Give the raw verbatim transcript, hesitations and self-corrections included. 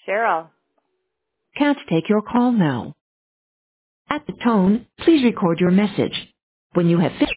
Cheryl. Can't take your call now. At the tone, please record your message. When you have finished